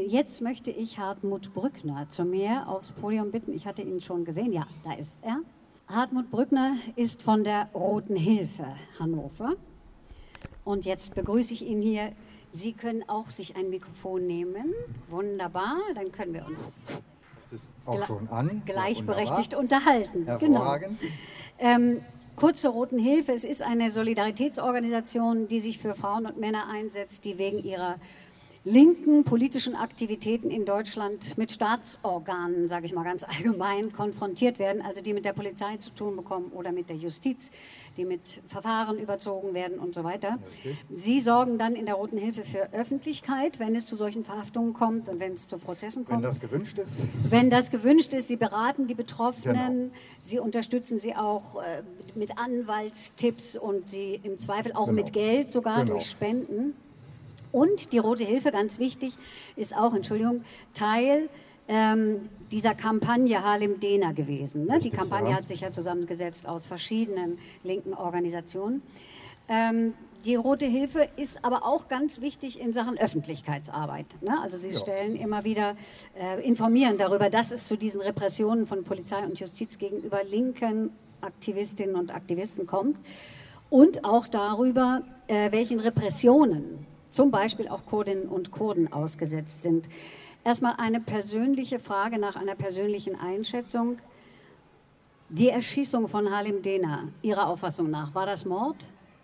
Jetzt möchte ich Hartmut Brückner zu mir aufs Podium bitten. Ich hatte ihn schon gesehen. Ja, da ist er. Hartmut Brückner ist von der Roten Hilfe Hannover. Und jetzt begrüße ich ihn hier. Sie können auch sich ein Mikrofon nehmen. Wunderbar, dann können wir uns das ist auch schon an. gleichberechtigt unterhalten. Hervorragend. Genau. Kurz zur Roten Hilfe. Es ist eine Solidaritätsorganisation, die sich für Frauen und Männer einsetzt, die wegen ihrer linken politischen Aktivitäten in Deutschland mit Staatsorganen, sage ich mal ganz allgemein, konfrontiert werden, also die mit der Polizei zu tun bekommen oder mit der Justiz, die mit Verfahren überzogen werden und so weiter. Okay. Sie sorgen dann in der Roten Hilfe für Öffentlichkeit, wenn es zu solchen Verhaftungen kommt und wenn es zu Prozessen kommt. Wenn das gewünscht ist. Wenn das gewünscht ist, Sie beraten die Betroffenen, Genau. Sie unterstützen sie auch mit Anwaltstipps und sie im Zweifel auch Genau. mit Geld, sogar Genau. durch Spenden. Und die Rote Hilfe, ganz wichtig, ist auch, Teil dieser Kampagne Halim Dena gewesen. Ne? Richtig, Die Kampagne ja. hat sich ja zusammengesetzt aus verschiedenen linken Organisationen. Die Rote Hilfe ist aber auch ganz wichtig in Sachen Öffentlichkeitsarbeit. Ne? Also sie stellen immer wieder, informieren darüber, dass es zu diesen Repressionen von Polizei und Justiz gegenüber linken Aktivistinnen und Aktivisten kommt und auch darüber, welchen Repressionen zum Beispiel auch Kurdinnen und Kurden ausgesetzt sind. Erstmal eine persönliche Frage nach einer persönlichen Einschätzung. Die Erschießung von Halim Dena, Ihrer Auffassung nach, war das Mord?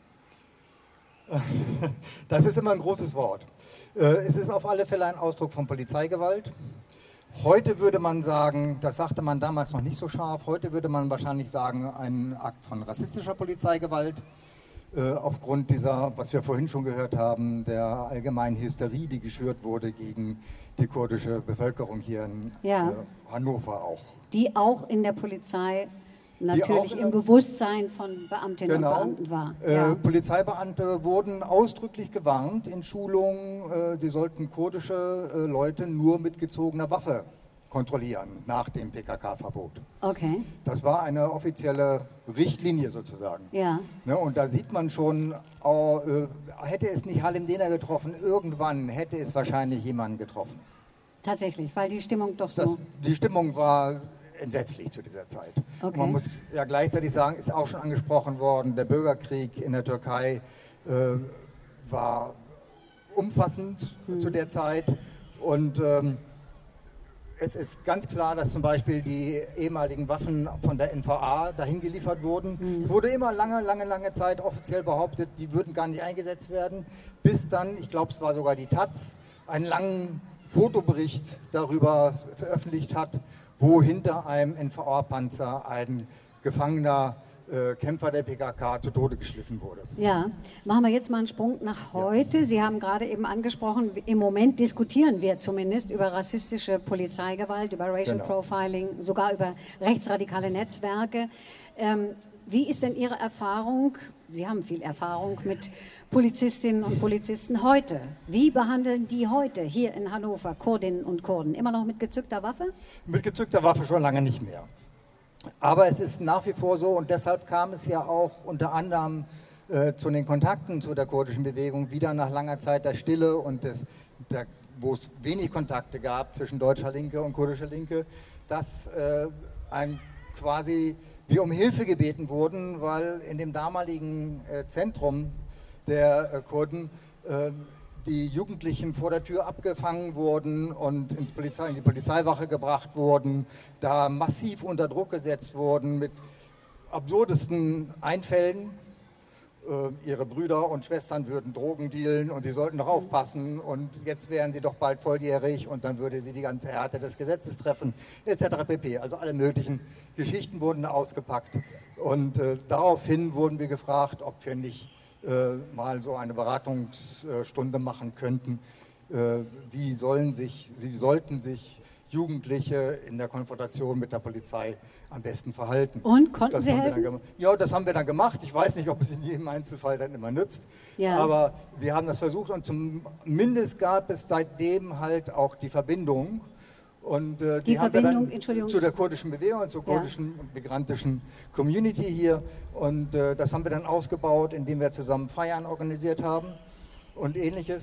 Das ist immer ein großes Wort. Es ist auf alle Fälle ein Ausdruck von Polizeigewalt. Heute würde man sagen, das sagte man damals noch nicht so scharf, heute würde man wahrscheinlich sagen, ein Akt von rassistischer Polizeigewalt. Aufgrund dieser, was wir vorhin schon gehört haben, der allgemeinen Hysterie, die geschürt wurde gegen die kurdische Bevölkerung hier in Hannover auch. Die auch in der Polizei natürlich im Bewusstsein von Beamtinnen und Beamten war. Polizeibeamte wurden ausdrücklich gewarnt in Schulungen, sie sollten kurdische Leute nur mit gezogener Waffe kontrollieren nach dem PKK-Verbot. Okay. Das war eine offizielle Richtlinie sozusagen. Ja. Ne, und da sieht man schon, hätte es nicht Halim Dena getroffen, irgendwann hätte es wahrscheinlich jemanden getroffen. Tatsächlich, weil die Stimmung doch so... Die Stimmung war entsetzlich zu dieser Zeit. Okay. Man muss ja gleichzeitig sagen, ist auch schon angesprochen worden, der Bürgerkrieg in der Türkei war umfassend zu der Zeit und es ist ganz klar, dass zum Beispiel die ehemaligen Waffen von der NVA dahin geliefert wurden. Es wurde immer lange Zeit offiziell behauptet, die würden gar nicht eingesetzt werden, bis dann, ich glaube es war sogar die Taz, einen langen Fotobericht darüber veröffentlicht hat, wo hinter einem NVA-Panzer ein gefangener Kämpfer der PKK zu Tode geschliffen wurde. Ja, machen wir jetzt mal einen Sprung nach heute. Ja. Sie haben gerade eben angesprochen, im Moment diskutieren wir zumindest über rassistische Polizeigewalt, über Racial Profiling, sogar über rechtsradikale Netzwerke. Wie ist denn Ihre Erfahrung? Sie haben viel Erfahrung mit Polizistinnen und Polizisten heute. Wie behandeln die heute hier in Hannover Kurdinnen und Kurden? Immer noch mit gezückter Waffe? Mit gezückter Waffe schon lange nicht mehr. Aber es ist nach wie vor so und deshalb kam es ja auch unter anderem zu den Kontakten zu der kurdischen Bewegung wieder nach langer Zeit der Stille und wo es wenig Kontakte gab zwischen deutscher Linke und kurdischer Linke, dass quasi wir um Hilfe gebeten wurden, weil in dem damaligen Zentrum der Kurden die Jugendlichen vor der Tür abgefangen wurden und in die Polizeiwache gebracht wurden, da massiv unter Druck gesetzt wurden mit absurdesten Einfällen. Ihre Brüder und Schwestern würden Drogen dealen und sie sollten doch aufpassen und jetzt wären sie doch bald volljährig und dann würde sie die ganze Härte des Gesetzes treffen, etc. pp. Also alle möglichen Geschichten wurden ausgepackt und daraufhin wurden wir gefragt, ob wir nicht mal so eine Beratungsstunde machen könnten. Wie sollten sich Jugendliche in der Konfrontation mit der Polizei am besten verhalten? Und konnten Sie helfen? Ja, das haben wir dann gemacht. Ich weiß nicht, ob es in jedem Einzelfall dann immer nützt. Ja. Aber wir haben das versucht und zumindest gab es seitdem halt auch die Verbindung. Und die Verbindung zu der kurdischen Bewegung und zur kurdischen und migrantischen Community hier. Und das haben wir dann ausgebaut, indem wir zusammen Feiern organisiert haben und Ähnliches.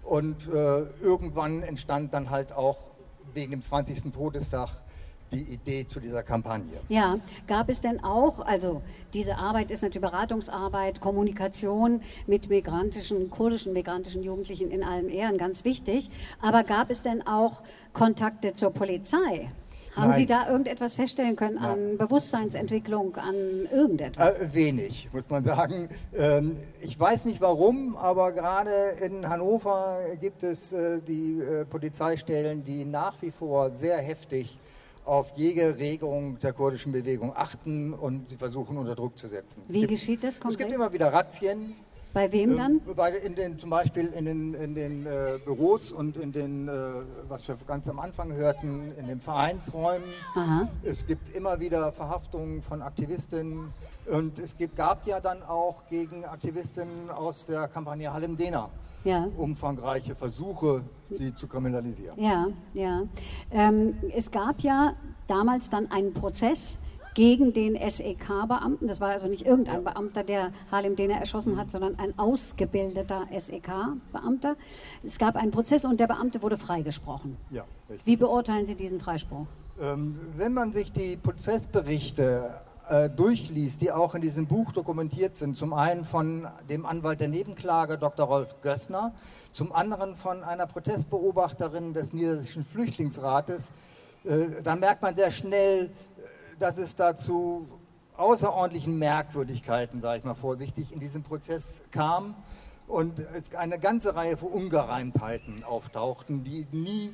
Und irgendwann entstand dann halt auch wegen dem 20. Todestag die Idee zu dieser Kampagne. Ja, gab es denn auch, also diese Arbeit ist natürlich Beratungsarbeit, Kommunikation mit kurdischen migrantischen Jugendlichen in allen Ehren ganz wichtig, aber gab es denn auch Kontakte zur Polizei? Haben Nein. Sie da irgendetwas feststellen können an Bewusstseinsentwicklung, an irgendetwas? Wenig, muss man sagen. Ich weiß nicht warum, aber gerade in Hannover gibt es die Polizeistellen, die nach wie vor sehr heftig auf jede Regung der kurdischen Bewegung achten und sie versuchen unter Druck zu setzen. Wie geschieht das Es konkret? gibt immer wieder Razzien. Bei wem dann? Zum Beispiel in den Büros und in den, was wir ganz am Anfang hörten, in den Vereinsräumen. Aha. Es gibt immer wieder Verhaftungen von Aktivistinnen und es gab ja dann auch gegen Aktivistinnen aus der Kampagne Halim Dena umfangreiche Versuche, sie zu kriminalisieren. Ja, ja. Es gab ja damals dann einen Prozess gegen den SEK-Beamten. Das war also nicht irgendein Beamter, der Halim Dena erschossen hat, sondern ein ausgebildeter SEK-Beamter. Es gab einen Prozess und der Beamte wurde freigesprochen. Ja, richtig. Wie beurteilen Sie diesen Freispruch? Wenn man sich die Prozessberichte durchliest, die auch in diesem Buch dokumentiert sind, zum einen von dem Anwalt der Nebenklage, Dr. Rolf Gößner, zum anderen von einer Protestbeobachterin des Niedersächsischen Flüchtlingsrates, dann merkt man sehr schnell, dass es dazu außerordentlichen Merkwürdigkeiten, sage ich mal vorsichtig, in diesem Prozess kam und es eine ganze Reihe von Ungereimtheiten auftauchten, die nie,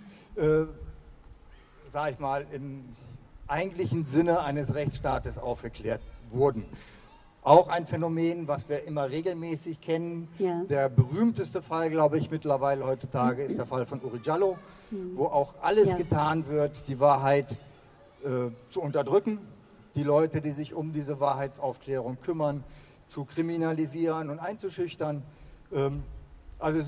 sage ich mal, im eigentlichen Sinne eines Rechtsstaates aufgeklärt wurden. Auch ein Phänomen, was wir immer regelmäßig kennen. Ja. Der berühmteste Fall, glaube ich, mittlerweile heutzutage ist der Fall von Uri Jallo, wo auch alles getan wird, die Wahrheit zu unterdrücken, die Leute, die sich um diese Wahrheitsaufklärung kümmern, zu kriminalisieren und einzuschüchtern. Also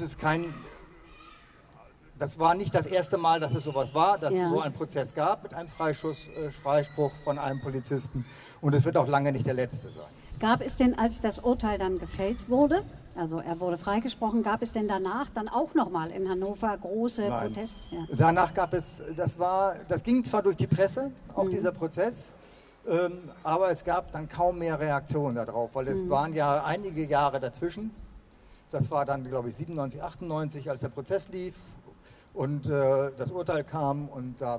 das war nicht das erste Mal, dass es sowas war, dass es so einen Prozess gab mit einem Freispruch von einem Polizisten und es wird auch lange nicht der letzte sein. Gab es denn, als das Urteil dann gefällt wurde, also er wurde freigesprochen, gab es denn danach dann auch nochmal in Hannover große Proteste? Ja. Danach gab es, das ging zwar durch die Presse, auch dieser Prozess, aber es gab dann kaum mehr Reaktionen darauf, weil es waren ja einige Jahre dazwischen. Das war dann, glaube ich, 97, 98, als der Prozess lief und das Urteil kam und da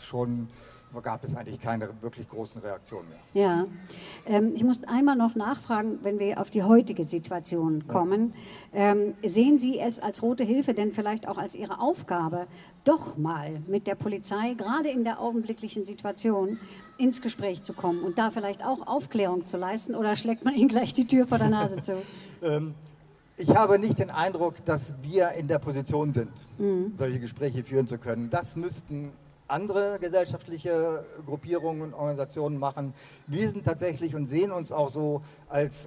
gab es eigentlich keine wirklich großen Reaktionen mehr. Ja, ich muss einmal noch nachfragen, wenn wir auf die heutige Situation kommen. Sehen Sie es als Rote Hilfe denn vielleicht auch als Ihre Aufgabe, doch mal mit der Polizei, gerade in der augenblicklichen Situation, ins Gespräch zu kommen und da vielleicht auch Aufklärung zu leisten oder schlägt man Ihnen gleich die Tür vor der Nase zu? Ich habe nicht den Eindruck, dass wir in der Position sind, solche Gespräche führen zu können. Das müssten andere gesellschaftliche Gruppierungen und Organisationen machen. Wir sind tatsächlich und sehen uns auch so als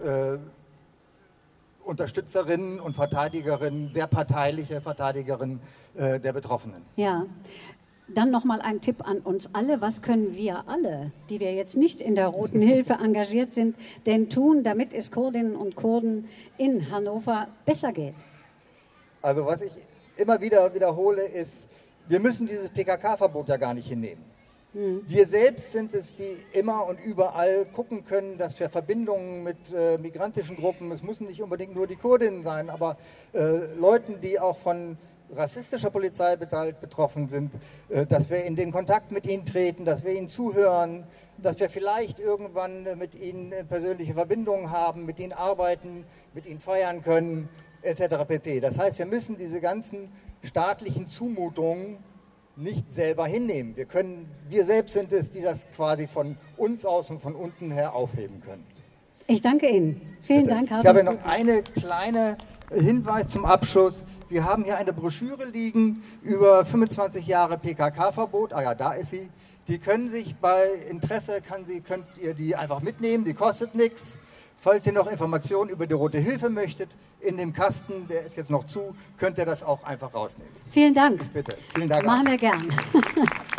Unterstützerinnen und Verteidigerinnen, sehr parteiliche Verteidigerinnen der Betroffenen. Ja, dann nochmal ein Tipp an uns alle. Was können wir alle, die wir jetzt nicht in der Roten Hilfe engagiert sind, denn tun, damit es Kurdinnen und Kurden in Hannover besser geht? Also was ich immer wieder wiederhole ist, wir müssen dieses PKK-Verbot ja gar nicht hinnehmen. Wir selbst sind es, die immer und überall gucken können, dass wir Verbindungen mit migrantischen Gruppen, es müssen nicht unbedingt nur die Kurdinnen sein, aber Leuten, die auch von rassistischer Polizei betroffen sind, dass wir in den Kontakt mit ihnen treten, dass wir ihnen zuhören, dass wir vielleicht irgendwann mit ihnen persönliche Verbindungen haben, mit ihnen arbeiten, mit ihnen feiern können, etc. pp. Das heißt, wir müssen diese ganzen staatlichen Zumutungen nicht selber hinnehmen. Wir selbst sind es, die das quasi von uns aus und von unten her aufheben können. Ich danke Ihnen. Vielen Dank. Ich habe noch eine kleine Hinweis zum Abschluss. Wir haben hier eine Broschüre liegen über 25 Jahre PKK-Verbot. Ah ja, da ist sie. Die können sich bei Interesse, könnt ihr die einfach mitnehmen, die kostet nichts. Falls ihr noch Informationen über die Rote Hilfe möchtet, in dem Kasten, der ist jetzt noch zu, könnt ihr das auch einfach rausnehmen. Vielen Dank. Bitte. Vielen Dank. Machen wir gern.